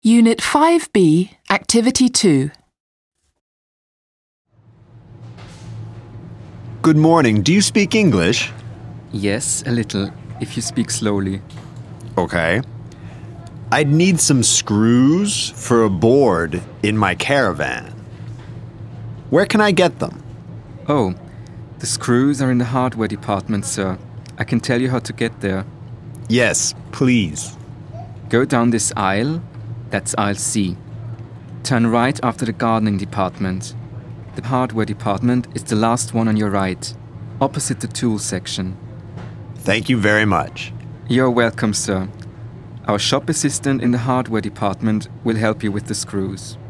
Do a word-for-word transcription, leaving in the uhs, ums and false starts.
Unit five B, Activity two. Good morning. Do you speak English? Yes, a little, if you speak slowly. Okay. I'd need some screws for a board in my caravan. Where can I get them? Oh, the screws are in the hardware department, sir. I can tell you how to get there. Yes, please. Go down this aisle. That's aisle C. Turn right after the gardening department. The hardware department is the last one on your right, opposite the tools section. Thank you very much. You're welcome, sir. Our shop assistant in the hardware department will help you with the screws.